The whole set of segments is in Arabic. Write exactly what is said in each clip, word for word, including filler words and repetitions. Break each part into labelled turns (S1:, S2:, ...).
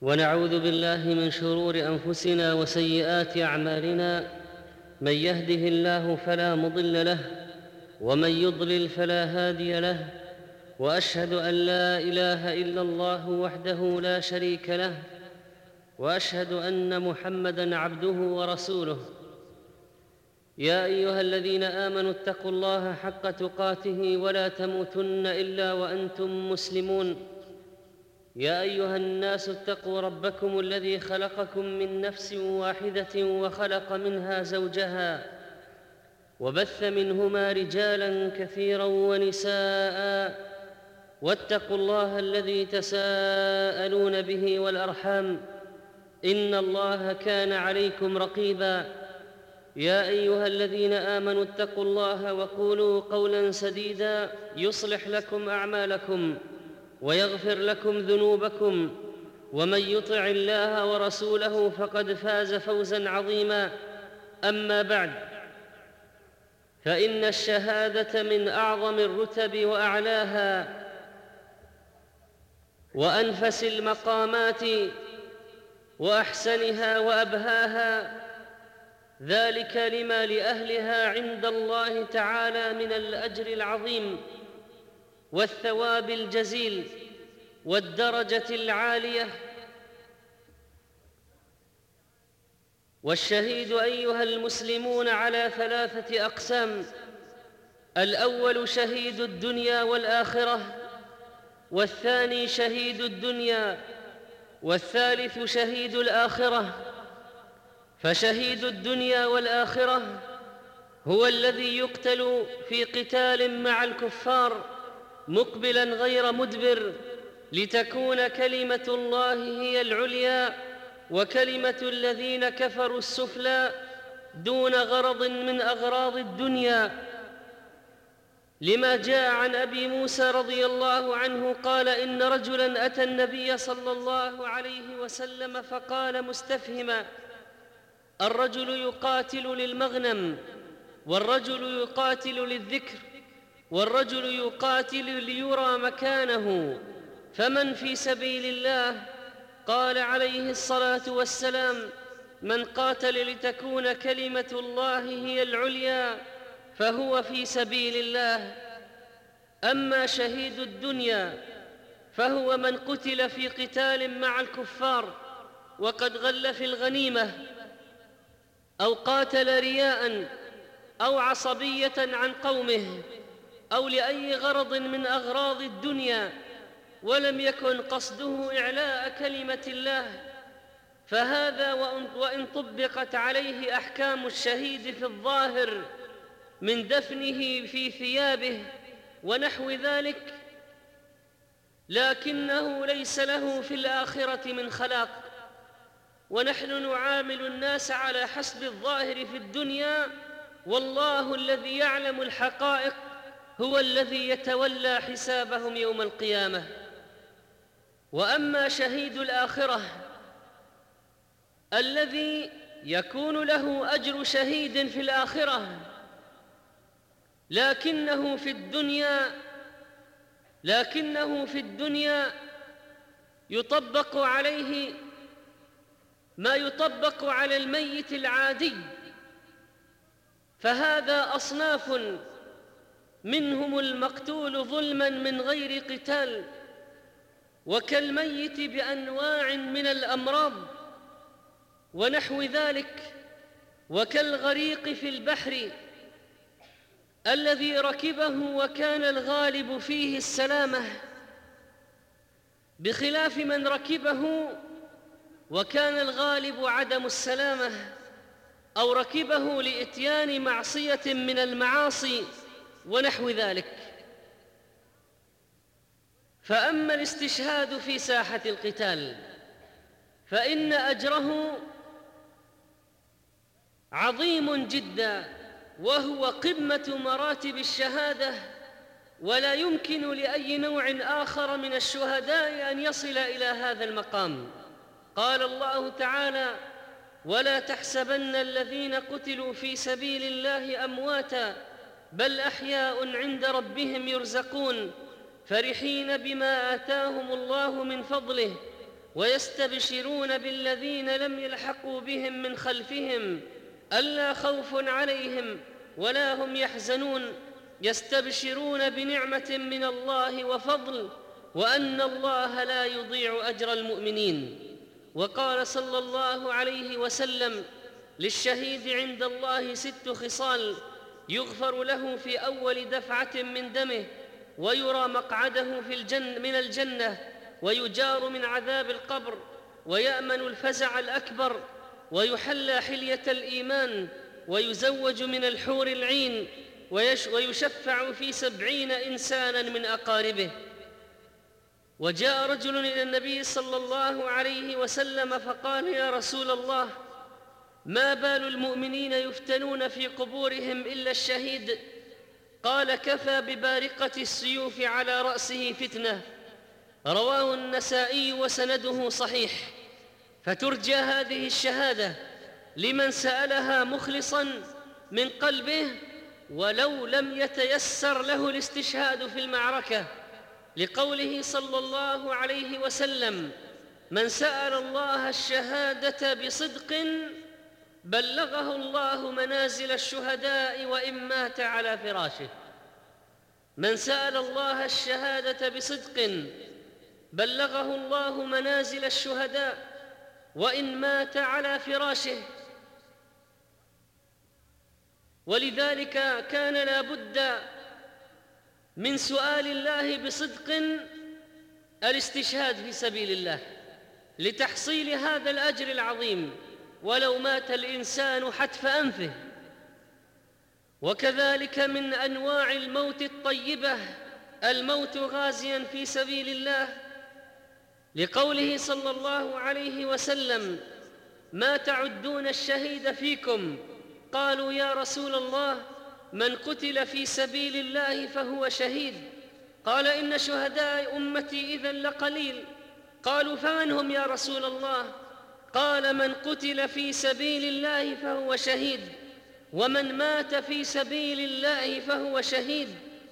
S1: ونعوذ بالله من شرور أنفسنا وسيئات أعمالنا. من يهده الله فلا مضل له، ومن يضلل فلا هادي له. وأشهد أن لا إله إلا الله وحده لا شريك له، وأشهد أن محمدًا عبده ورسوله. يا أيها الذين آمنوا اتقوا الله حق تقاته ولا تموتن إلا وأنتم مسلمون. يا أيها الناس اتقوا ربكم الذي خلقكم من نفس واحدة وخلق منها زوجها، وبث منهما رجالاً كثيراً ونساءً، واتقوا الله الذي تساءلون به والأرحام، إن الله كان عليكم رقيباً. يا أيها الذين آمنوا اتقوا الله وقولوا قولاً سديداً يصلح لكم أعمالكم ويغفر لكم ذنوبكم، ومن يطع الله ورسوله فقد فاز فوزاً عظيماً. أما بعد، فإن الشهادة من أعظم الرتب وأعلاها وأنفس المقامات وأحسنها وأبهاها، ذلك لما لأهلها عند الله تعالى من الأجر العظيم والثواب الجزيل والدرجة العالية. والشهيد أيها المسلمون على ثلاثة أقسام: الأول شهيد الدنيا والآخرة، والثاني شهيد الدنيا، والثالث شهيد الآخرة. فشهيد الدنيا والآخرة هو الذي يقتل في قتال مع الكفار مقبلاً غير مدبر، لتكون كلمة الله هي العليا وكلمة الذين كفروا السفلى، دون غرض من أغراض الدنيا. لما جاء عن أبي موسى رضي الله عنه قال: إن رجلاً أتى النبي صلى الله عليه وسلم فقال مستفهما: الرجل يقاتل للمغنم، والرجل يقاتل للذكر، والرجل يقاتل ليرى مكانه، فمن في سبيل الله؟ قال عليه الصلاة والسلام: من قاتل لتكون كلمة الله هي العليا فهو في سبيل الله. أما شهيد الدنيا فهو من قتل في قتال مع الكفار وقد غل في الغنيمة، أو قاتل رياءً أو عصبية عن قومه، أو لأي غرض من أغراض الدنيا، ولم يكن قصده إعلاء كلمة الله، فهذا وإن طبقت عليه أحكام الشهيد في الظاهر من دفنه في ثيابه ونحو ذلك، لكنه ليس له في الآخرة من خلاق. ونحن نعامل الناس على حسب الظاهر في الدنيا، والله الذي يعلم الحقائق هو الذي يتولى حسابهم يوم القيامة. وأما شهيد الآخرة الذي يكون له أجر شهيد في الآخرة، لكنه في الدنيا لكنه في الدنيا يطبق عليه ما يطبق على الميت العادي، فهذا أصناف: منهم المقتول ظلماً من غير قتال، وكالميت بأنواع من الأمراض ونحو ذلك، وكالغريق في البحر الذي ركبه وكان الغالب فيه السلامة، بخلاف من ركبه وكان الغالب عدم السلامة، أو ركبه لإتيان معصية من المعاصي ونحو ذلك. فأما الاستشهاد في ساحة القتال فإن أجره عظيم جداً، وهو قمة مراتب الشهادة، ولا يمكن لأي نوع آخر من الشهداء أن يصل إلى هذا المقام. قال الله تعالى: ولا تحسبن الذين قتلوا في سبيل الله أمواتاً بل أحياء عند ربهم يرزقون فرحين بما آتاهم الله من فضله ويستبشرون بالذين لم يلحقوا بهم من خلفهم ألا خوف عليهم ولا هم يحزنون يستبشرون بنعمة من الله وفضل وأن الله لا يضيع أجر المؤمنين. وقال صلى الله عليه وسلم: للشهيد عند الله ست خصال: يغفر له في أول دفعة من دمه، ويرى مقعده في الجنة من الجنة، ويجار من عذاب القبر، ويأمن الفزع الأكبر، ويحلى حلية الإيمان، ويزوج من الحور العين، ويشفع في سبعين إنسانا من أقاربه. وجاء رجل إلى النبي صلى الله عليه وسلم فقال: يا رسول الله، ما بال المؤمنين يفتنون في قبورهم إلا الشهيد؟ قال: كفى ببارقة السيوف على رأسه فتنة. رواه النسائي وسنده صحيح. فترجى هذه الشهادة لمن سألها مخلصا من قلبه ولو لم يتيسر له الاستشهاد في المعركة، لقوله صلى الله عليه وسلم: من سأل الله الشهادة بصدق بلغه الله منازل الشهداء وإن مات على فراشه. من سأل الله الشهادة بصدق بلغه الله منازل الشهداء وإن مات على فراشه. ولذلك كان لا بد من سؤال الله بصدق الاستشهاد في سبيل الله لتحصيل هذا الأجر العظيم ولو مات الإنسان حتف أنفه. وكذلك من أنواع الموت الطيبة الموت غازيا في سبيل الله، لقوله صلى الله عليه وسلم: ما تعدون الشهيد فيكم؟ قالوا: يا رسول الله، من قتل في سبيل الله فهو شهيد. قال: إن شهداء أمتي إذن لقليل. قالوا: فمن هم يا رسول الله؟ قال: من قتل في سبيل الله فهو شهيد، ومن مات في سبيل الله فهو شهيد.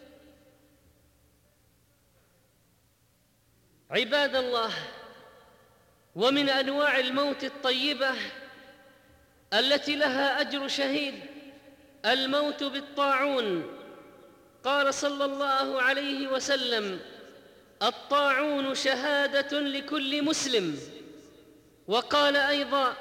S1: عباد الله، ومن أنواع الموت الطيبة التي لها أجر شهيد الموت بالطاعون. قال صلى الله عليه وسلم: الطاعون شهادة لكل مسلم. وقال أيضا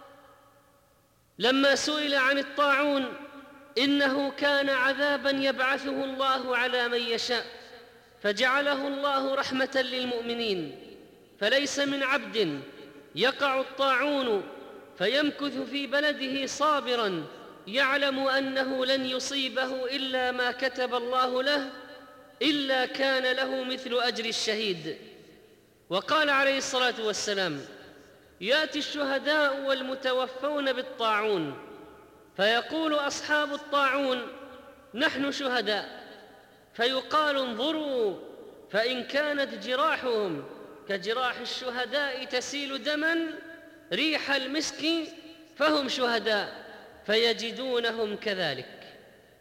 S1: لما سئل عن الطاعون: إنه كان عذابا يبعثه الله على من يشاء، فجعله الله رحمة للمؤمنين، فليس من عبد يقع الطاعون فيمكث في بلده صابرا يعلم أنه لن يصيبه إلا ما كتب الله له إلا كان له مثل أجر الشهيد. وقال عليه الصلاة والسلام: يأتي الشهداء والمتوفون بالطاعون، فيقول أصحاب الطاعون: نحن شهداء. فيقال: انظروا، فإن كانت جراحهم كجراح الشهداء تسيل دما ريح المسك فهم شهداء، فيجدونهم كذلك.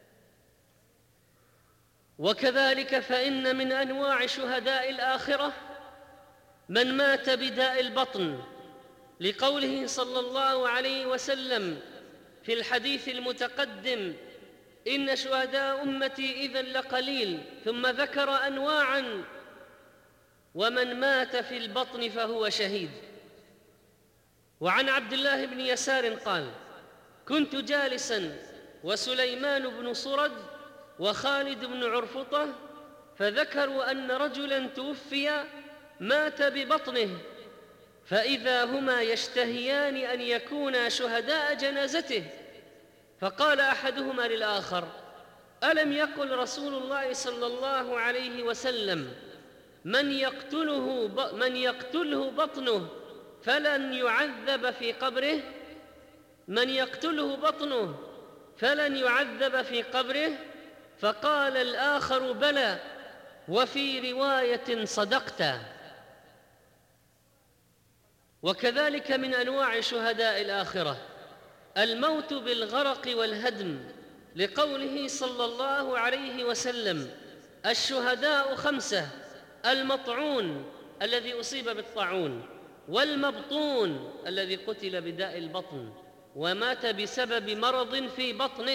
S1: وكذلك فإن من أنواع شهداء الآخرة من مات بداء البطن، لقوله صلى الله عليه وسلم في الحديث المتقدم: إن شهداء أمتي إذن لقليل، ثم ذكر أنواعا: ومن مات في البطن فهو شهيد. وعن عبد الله بن يسار قال: كنت جالسا وسليمان بن صرد وخالد بن عرفطة، فذكروا أن رجلا توفي مات ببطنه، فإذا هما يشتهيان أن يكونا شهداء جنازته. فقال أحدهما للآخر: ألم يقل رسول الله صلى الله عليه وسلم: من يقتله, من يقتله بطنه فلن يعذب في قبره من يقتله بطنه فلن يعذب في قبره؟ فقال الآخر: بلى، وفي رواية: صدقت. وكذلك من أنواع شهداء الآخرة الموت بالغرق والهدم، لقوله صلى الله عليه وسلم: الشهداء خمسة: المطعون الذي أصيب بالطاعون، والمبطون الذي قتل بداء البطن ومات بسبب مرض في بطنه،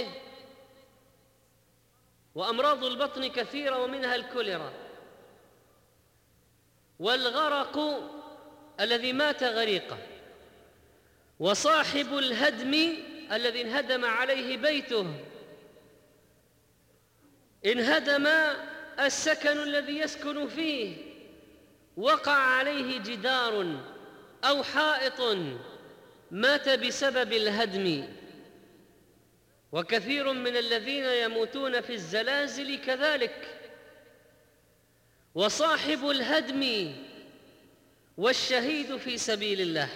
S1: وأمراض البطن كثيرة ومنها الكوليرا، والغرق الذي مات غريقا، وصاحب الهدم الذي انهدم عليه بيته، انهدم السكن الذي يسكن فيه، وقع عليه جدار أو حائط، مات بسبب الهدم. وكثير من الذين يموتون في الزلازل كذلك. وصاحب الهدم والشهيد في سبيل الله.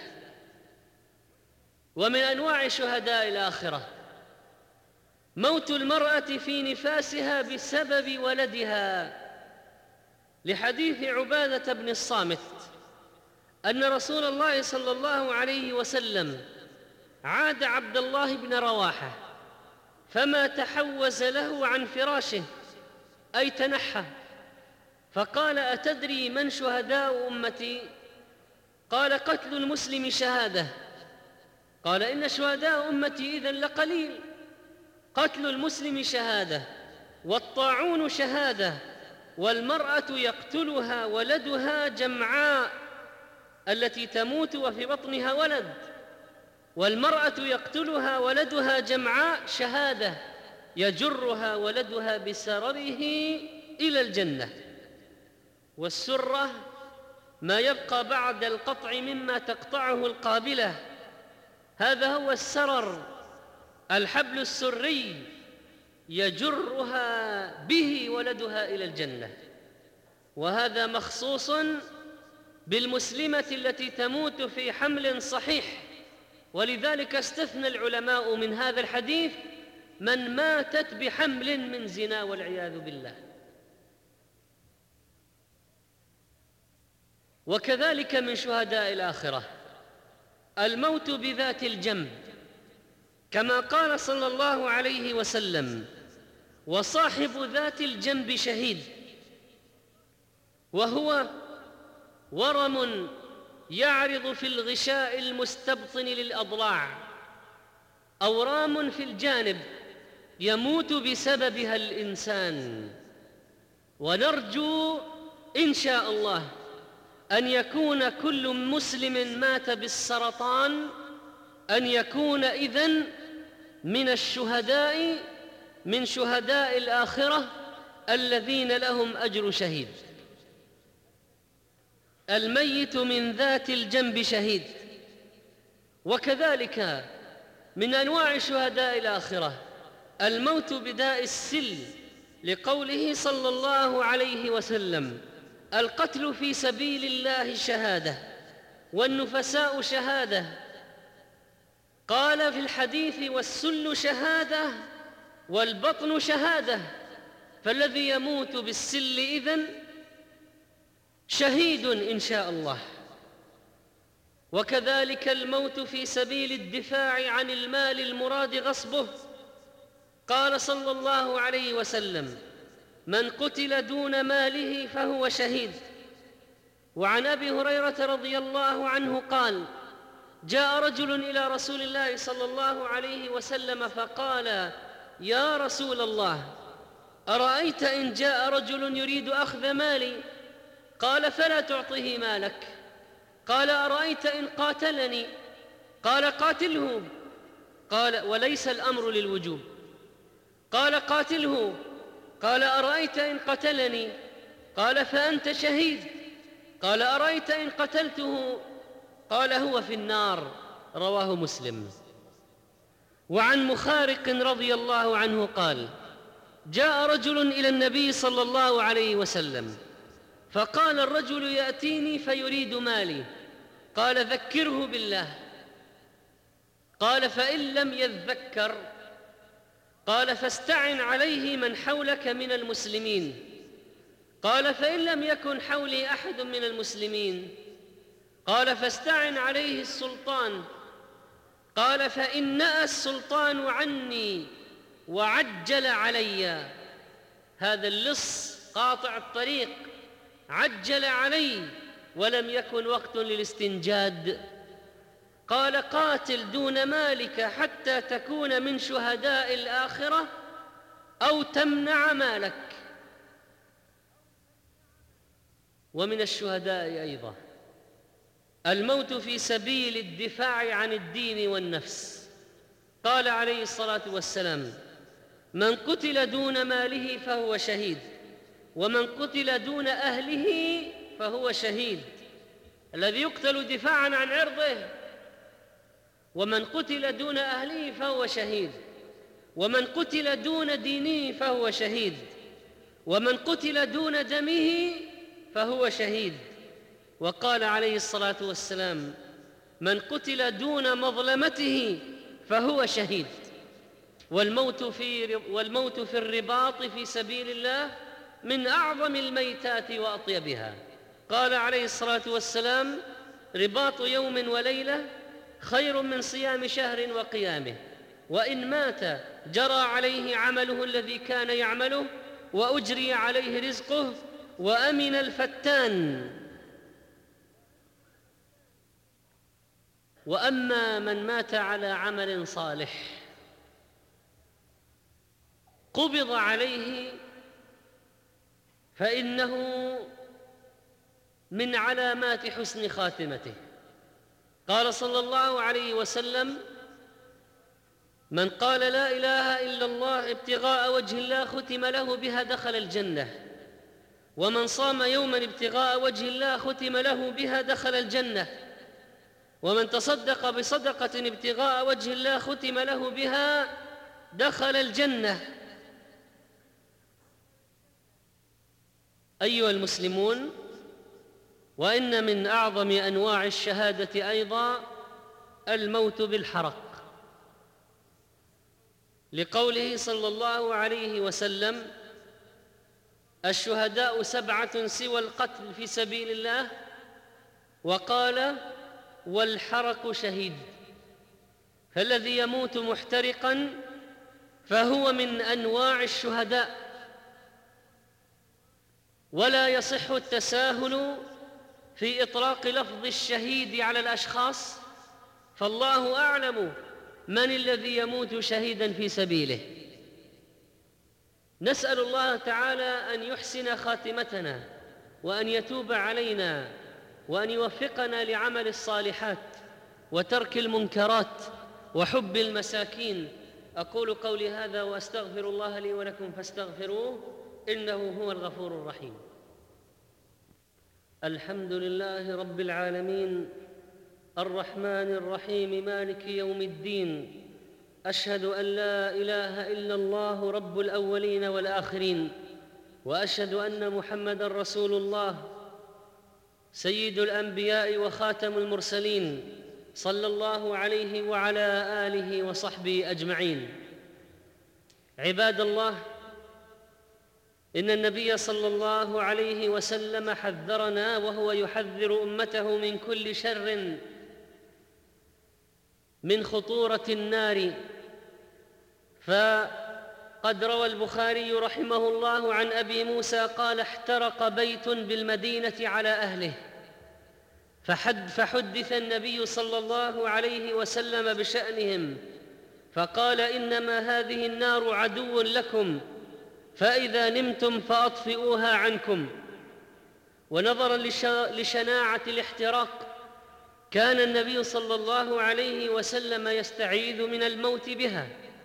S1: ومن أنواع شهداء الآخرة موت المرأة في نفاسها بسبب ولدها، لحديث عبادة بن الصامت أن رسول الله صلى الله عليه وسلم عاد عبد الله بن رواحة فما تحوز له عن فراشه، أي تنحى، فقال: أتدري من شهداء أمتي؟ قال: قتل المسلم شهادة. قال: إن شهداء أمتي إذن لقليل. قتل المسلم شهادة، والطاعون شهادة، والمرأة يقتلها ولدها جمعاء التي تموت وفي بطنها ولد، والمرأة يقتلها ولدها جمعاء شهادة يجرها ولدها بسرره إلى الجنة. والسرة ما يبقى بعد القطع مما تقطعه القابلة، هذا هو السرر، الحبل السري يجرها به ولدها إلى الجنة. وهذا مخصوص بالمسلمة التي تموت في حمل صحيح، ولذلك استثنى العلماء من هذا الحديث من ماتت بحمل من زنا والعياذ بالله. وكذلك من شهداء الآخرة الموت بذات الجنب، كما قال صلى الله عليه وسلم: وصاحب ذات الجنب شهيد. وهو ورم يعرض في الغشاء المستبطن للأضلاع، أورام في الجانب يموت بسببها الإنسان. ونرجو إن شاء الله أن يكون كل مسلم مات بالسرطان أن يكون إذن من الشهداء، من شهداء الآخرة الذين لهم أجر شهيد. الميت من ذات الجنب شهيد. وكذلك من أنواع شهداء الآخرة الموت بداء السل، لقوله صلى الله عليه وسلم: القتل في سبيل الله شهادة، والنفساء شهادة. قال في الحديث: والسل شهادة، والبطن شهادة. فالذي يموت بالسل إذن شهيد إن شاء الله. وكذلك الموت في سبيل الدفاع عن المال المراد غصبه. قال صلى الله عليه وسلم: من قتل دون ماله فهو شهيد. وعن أبي هريرة رضي الله عنه قال: جاء رجل إلى رسول الله صلى الله عليه وسلم فقال: يا رسول الله، أرأيت إن جاء رجل يريد أخذ مالي؟ قال: فلا تعطه مالك. قال: أرأيت إن قاتلني؟ قال: قاتله. قال: وليس الأمر للوجوب. قال: قاتله. قال: أرأيت إن قتلني؟ قال: فأنت شهيد. قال: أرأيت إن قتلته؟ قال: هو في النار. رواه مسلم. وعن مخارق رضي الله عنه قال: جاء رجل إلى النبي صلى الله عليه وسلم فقال الرجل: يأتيني فيريد مالي. قال: ذكره بالله. قال: فإن لم يذكر؟ قال: فاستعن عليه من حولك من المسلمين. قال: فإن لم يكن حولي أحد من المسلمين؟ قال: فاستعن عليه السلطان. قال: فإن نأى السلطان عني وعجل علي، هذا اللص قاطع الطريق عجل علي ولم يكن وقت للاستنجاد. قال قاتل دون مالك حتى تكون من شهداء الآخرة أو تمنع مالك. ومن الشهداء أيضا الموت في سبيل الدفاع عن الدين والنفس. قال عليه الصلاة والسلام: من قتل دون ماله فهو شهيد، ومن قتل دون أهله فهو شهيد. الذي يقتل دفاعا عن عرضه، ومن قتل دون أهله فهو شهيد، ومن قتل دون دينه فهو شهيد، ومن قتل دون دمه فهو شهيد. وقال عليه الصلاة والسلام: من قتل دون مظلمته فهو شهيد. والموت في والموت في الرباط في سبيل الله من أعظم الميتات وأطيبها. قال عليه الصلاة والسلام: رباط يوم وليلة خير من صيام شهر وقيامه، وإن مات جرى عليه عمله الذي كان يعمله، وأجري عليه رزقه، وأمن الفتان. وأما من مات على عمل صالح قبض عليه، فإنه من علامات حسن خاتمته. قال صلى الله عليه وسلم: من قال لا إله إلا الله ابتغاء وجه الله ختم له بها دخل الجنة، ومن صام يوما ابتغاء وجه الله ختم له بها دخل الجنة، ومن تصدق بصدقة ابتغاء وجه الله ختم له بها دخل الجنة. أيها المسلمون، وإن من أعظم أنواع الشهادة أيضا الموت بالحرق، لقوله صلى الله عليه وسلم: الشهداء سبعة سوى القتل في سبيل الله، وقال: والحرق شهيد. فالذي يموت محترقا فهو من أنواع الشهداء. ولا يصح التساهل في إطلاق لفظ الشهيد على الأشخاص، فالله أعلم من الذي يموت شهيدا في سبيله. نسأل الله تعالى أن يحسن خاتمتنا، وأن يتوب علينا، وأن يوفقنا لعمل الصالحات وترك المنكرات وحب المساكين. أقول قولي هذا وأستغفر الله لي ولكم فاستغفروه إنه هو الغفور الرحيم. الحمد لله رب العالمين، الرحمن الرحيم، مالك يوم الدين. أشهد أن لا إله إلا الله رب الأولين والآخرين، وأشهد أن محمدًا رسول الله سيد الأنبياء وخاتم المرسلين، صلى الله عليه وعلى آله وصحبه أجمعين. عباد الله، إن النبي صلى الله عليه وسلم حذرنا وهو يحذر أمته من كل شر، من خطورة النار. فقد روى البخاري رحمه الله عن أبي موسى قال: احترق بيت بالمدينة على أهله، فحد فحدث النبي صلى الله عليه وسلم بشأنهم، فقال: إنما هذه النار عدو لكم، فإذا نمتم فأطفئوها عنكم. ونظرا لشناعة الاحتراق كان النبي صلى الله عليه وسلم يستعيذ من الموت بها،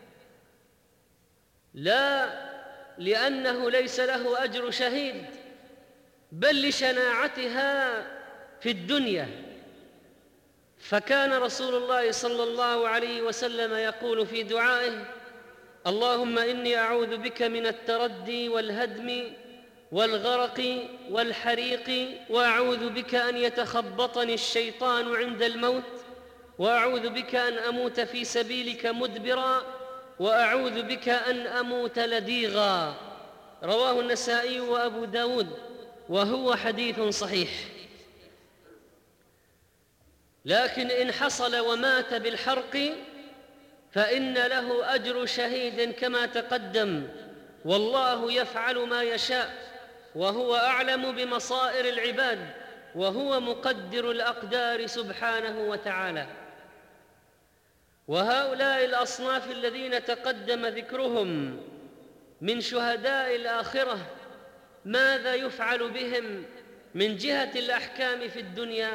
S1: لا لأنه ليس له أجر شهيد، بل لشناعتها في الدنيا. فكان رسول الله صلى الله عليه وسلم يقول في دعائه: اللهم إني أعوذ بك من التردي والهدم والغرق والحريق، وأعوذ بك أن يتخبطني الشيطان عند الموت، وأعوذ بك أن أموت في سبيلك مدبرا، وأعوذ بك أن أموت لديغا. رواه النسائي وأبو داود، وهو حديث صحيح. لكن إن حصل ومات بالحرق فإن له أجر شهيد كما تقدم، والله يفعل ما يشاء، وهو أعلم بمصائر العباد. وهو مقدر الأقدار سبحانه وتعالى. وهؤلاء الأصناف الذين تقدم ذكرهم من شهداء الآخرة ماذا يفعل بهم من جهة الأحكام في الدنيا؟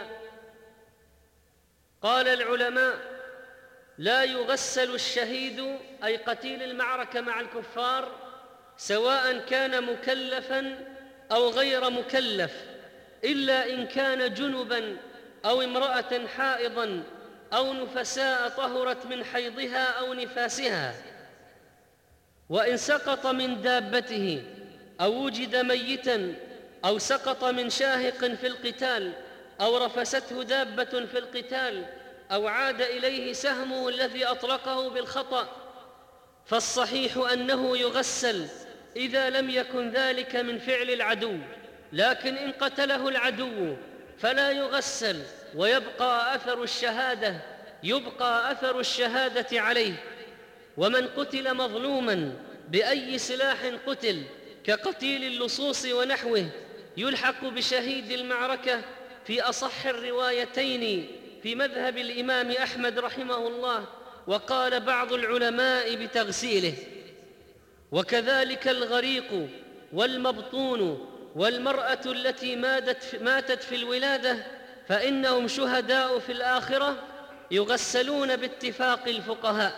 S1: قال العلماء: لا يغسل الشهيد أي قتيل المعركة مع الكفار سواء كان مكلفاً أو غير مكلف، إلا إن كان جنباً أو امرأة حائضاً أو نفساء طهرت من حيضها أو نفاسها. وإن سقط من دابته أو وجد ميتاً أو سقط من شاهق في القتال أو رفسته دابة في القتال أو عاد إليه سهمه الذي أطلقه بالخطأ، فالصحيح أنه يغسل إذا لم يكن ذلك من فعل العدو، لكن إن قتله العدو فلا يغسل، ويبقى أثر الشهادة يبقى أثر الشهادة عليه. ومن قتل مظلوماً بأي سلاح قتل كقتيل اللصوص ونحوه يلحق بشهيد المعركة في أصح الروايتين في مذهب الإمام أحمد رحمه الله، وقال بعض العلماء بتغسيله. وكذلك الغريق والمبطون والمرأة التي ماتت في الولادة فإنهم شهداء في الآخرة يغسلون باتفاق الفقهاء.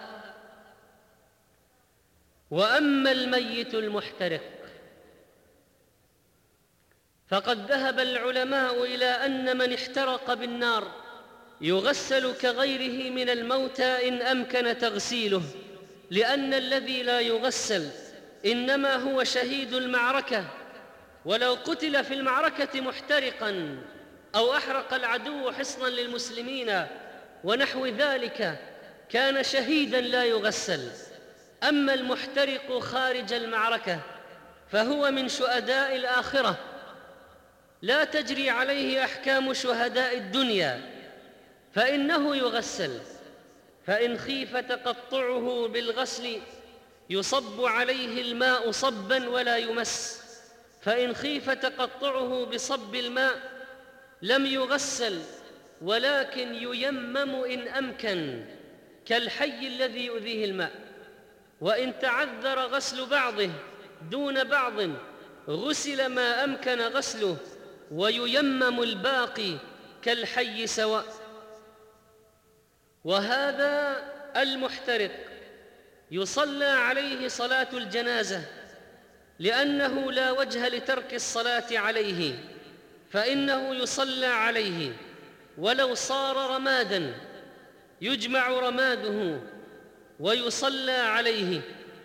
S1: وأما الميت المحترق فقد ذهب العلماء إلى أن من احترق بالنار يغسل كغيره من الموتى إن أمكن تغسيله، لأن الذي لا يغسل إنما هو شهيد المعركة، ولو قتل في المعركة محترقاً أو أحرق العدو حصناً للمسلمين ونحو ذلك كان شهيداً لا يغسل. أما المحترق خارج المعركة فهو من شهداء الآخرة، لا تجري عليه أحكام شهداء الدنيا، فإنه يغسل. فإن خيف تقطعه بالغسل يصب عليه الماء صباً ولا يمس، فإن خيف تقطعه بصب الماء لم يغسل ولكن ييمم إن أمكن كالحي الذي يؤذيه الماء. وإن تعذر غسل بعضه دون بعض غسل ما أمكن غسله وييمم الباقي كالحي سواء. وهذا المحترق يصلى عليه صلاة الجنازة لأنه لا وجه لترك الصلاة عليه، فإنه يصلى عليه ولو صار رماداً يجمع رماده ويصلى عليه.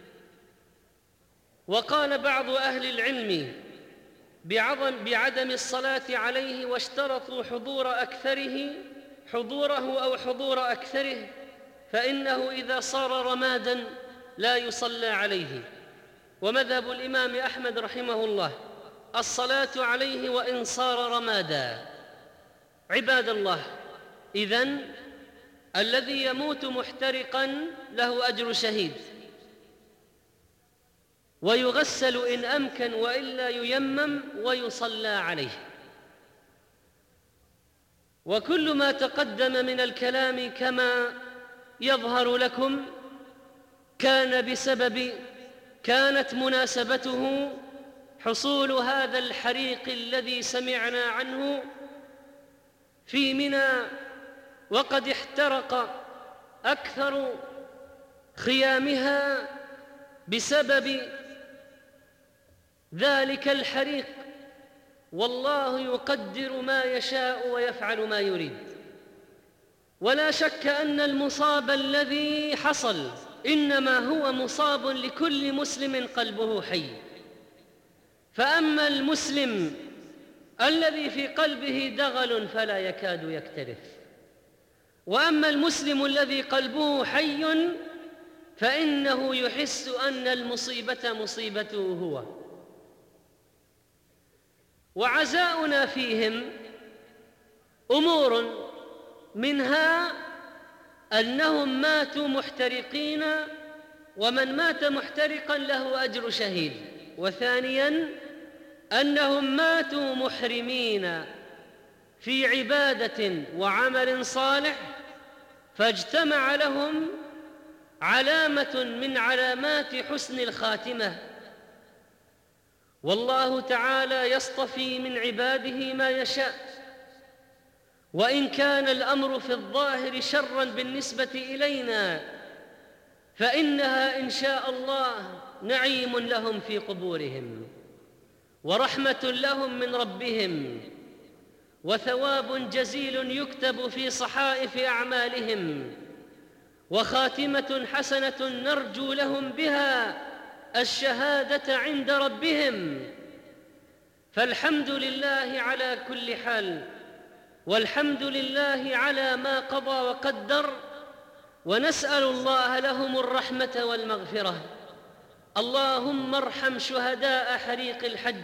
S1: وقال بعض أهل العلم بعدم الصلاة عليه واشترطوا حضور أكثره حضوره أو حضور أكثره، فإنه إذا صار رماداً لا يصلى عليه. ومذهب الإمام أحمد رحمه الله الصلاة عليه وإن صار رمادا. عباد الله، إذن الذي يموت محترقاً له أجر شهيد، ويغسل إن أمكن وإلا ييمم ويصلى عليه. وكل ما تقدم من الكلام كما يظهر لكم كان بسبب كانت مناسبته حصول هذا الحريق الذي سمعنا عنه في منى، وقد احترق أكثر خيامها بسبب ذلك الحريق، والله يقدر ما يشاء ويفعل ما يريد. ولا شك أن المصاب الذي حصل إنما هو مصاب لكل مسلم قلبه حي. فأما المسلم الذي في قلبه دغل فلا يكاد يكترث، وأما المسلم الذي قلبه حي فإنه يحس أن المصيبة مصيبته هو. وعزاؤنا فيهم أمور، منها أنهم ماتوا محترقين، ومن مات محترقا له أجر شهيد. وثانيا أنهم ماتوا محرمين، في عبادة وعمل صالح فاجتمع لهم علامة من علامات حسن الخاتمة. والله تعالى يصطفي من عباده ما يشاء، وإن كان الأمر في الظاهر شرا بالنسبة إلينا فإنها إن شاء الله نعيم لهم في قبورهم، ورحمة لهم من ربهم، وثواب جزيل يكتب في صحائف أعمالهم، وخاتمة حسنة نرجو لهم بها الشهادة عند ربهم. فالحمد لله على كل حال، والحمد لله على ما قضى وقدر، ونسأل الله لهم الرحمة والمغفرة. اللهم ارحم شهداء حريق الحج،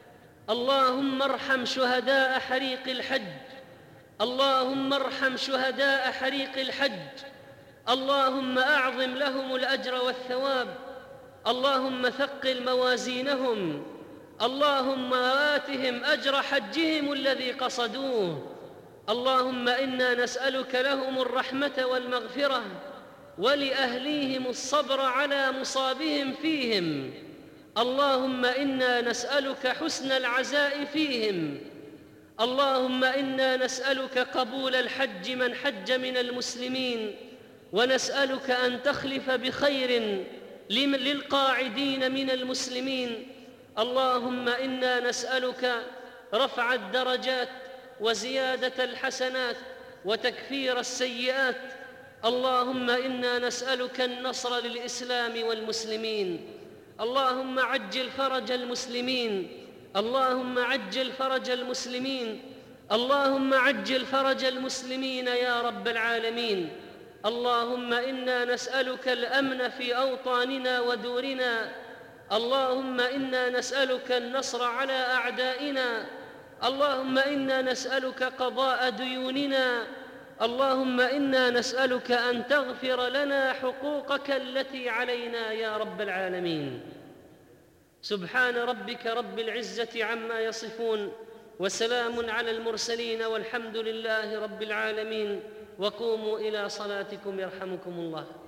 S1: اللهم ارحم شهداء حريق الحج، اللهم ارحم شهداء حريق الحج، اللهم أعظم لهم الأجر والثواب، اللهم ثقل موازينهم، اللهم آتهم أجر حجهم الذي قصدوه. اللهم إنا نسألك لهم الرحمة والمغفرة، ولأهليهم الصبر على مصابهم فيهم. اللهم إنا نسألك حسن العزاء فيهم. اللهم إنا نسألك قبول الحج من حج من المسلمين، ونسألك أن تخلف بخير للقاعدين من المسلمين. اللهم إنا نسألك رفع الدرجات وزيادة الحسنات وتكفير السيئات. اللهم إنا نسألك النصر للإسلام والمسلمين. اللهم عجل فرج المسلمين، اللهم عجل فرج المسلمين، اللهم عجل فرج المسلمين يا رب العالمين. اللهم إنا نسألك الأمن في أوطاننا ودورنا. اللهم إنا نسألك النصر على أعدائنا. اللهم إنا نسألك قضاء ديوننا. اللهم إنا نسألك أن تغفر لنا حقوقك التي علينا يا رب العالمين. سبحان ربك رب العزة عما يصفون، وسلام على المرسلين، والحمد لله رب العالمين. وقوموا إلى صلاتكم يرحمكم الله.